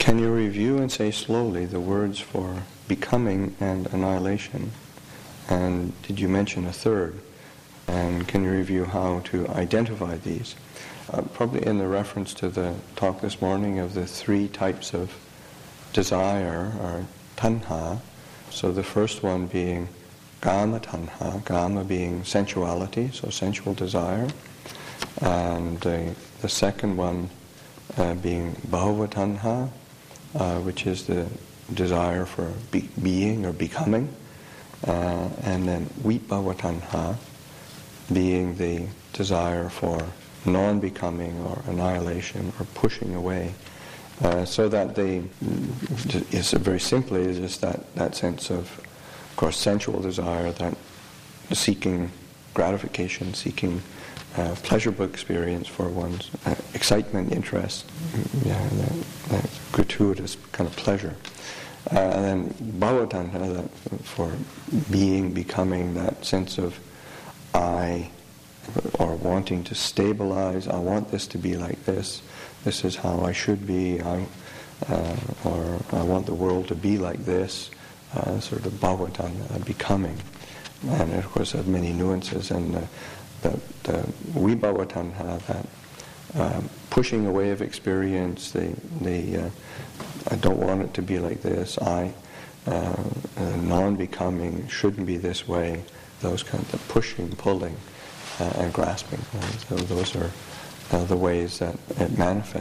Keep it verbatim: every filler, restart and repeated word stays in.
Can you review and say slowly the words for becoming and annihilation? And did you mention a third? And can you review how to identify these? Uh, probably in the reference to the talk this morning of the three types of desire, or tanha. So the first one being kama tanha, kama being sensuality, so sensual desire. And uh, the second one uh, being bhava tanha, uh, which is the desire for be- being or becoming. Uh, and then vibhava tanha, being the desire for non-becoming or annihilation or pushing away. Uh, so that they, it's very simply, is just that, that sense of, of course, sensual desire, that seeking gratification, seeking uh, pleasurable experience for one's uh, excitement, interest, yeah, that, that gratuitous kind of pleasure. Uh, and then bhava tanha, that for being, becoming, that sense of I, or wanting to stabilize, I want this to be like this, this is how I should be, I, uh, or I want the world to be like this, uh, sort of bhava tanha, becoming. And of course there are many nuances, and uh, the, the vibhava tanha, that uh, pushing away of experience, the, the uh, I don't want it to be like this, I, uh, uh, non-becoming, shouldn't be this way, those kinds of pushing, pulling, uh, and grasping. Uh, so those are uh, the ways that it manifests.